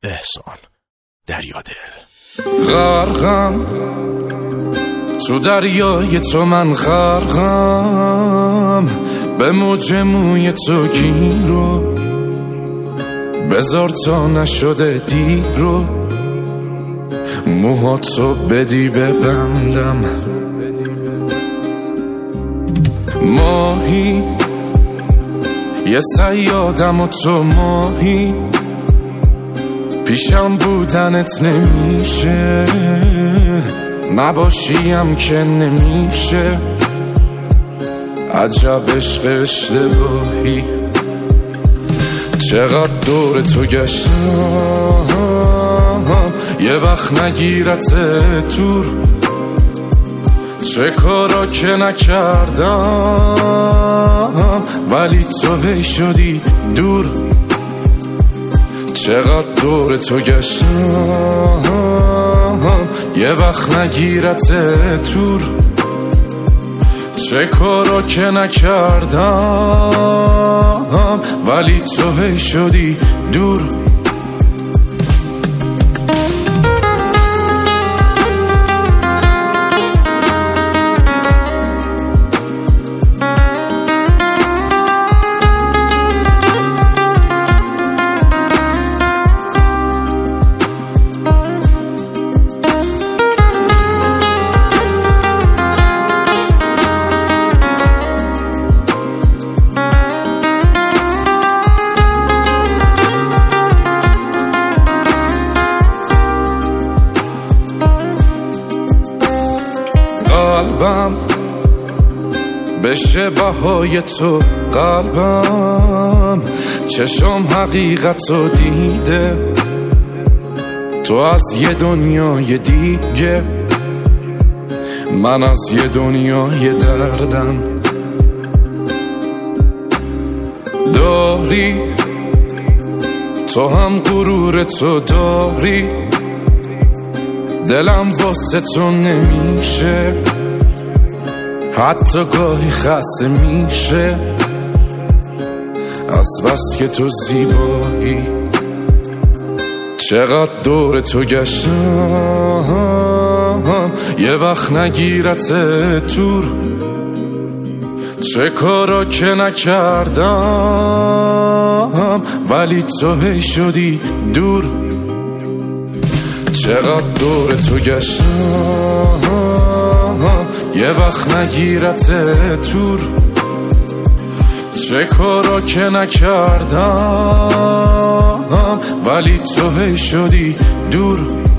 احسان دریادل. غرقم تو دریای تو، من غرقم به موج موی تو گیرو، بذار تا نشده دیرو، موهاتو بدی ببندم. ماهی یه صیادم و تو ماهی، پیشم بودنت نمیشه، نباشیم که نمیشه. عجب عشق اشتباهی، چقدر دور تو گشتم یه وقت نگیرت دور، چه کارا که نکردم ولی تو هی شدی دور. چقدر دور تو گشتم یه وقت نگیرت دور، چه کارا که نکردم ولی تو هی شدی دور. قلبم بشه بهای تو، قلبم چشم حقیقتو دیده، تو از یه دنیای دیگه، من از یه دنیای دردم. داری تو هم غرور تو داری، دلم واسه تو نمیشه، حتی گاهی خسته میشه از بس که تو زیبایی. چقدر دور تو گشتم یه وقت نگیرت دور، چه کارا که نکردم ولی تو هی شدی دور. چقدر دور تو گشتم یه وقت نگیرت دور، چه کارا که نکردم ولی تو هی شدی دور.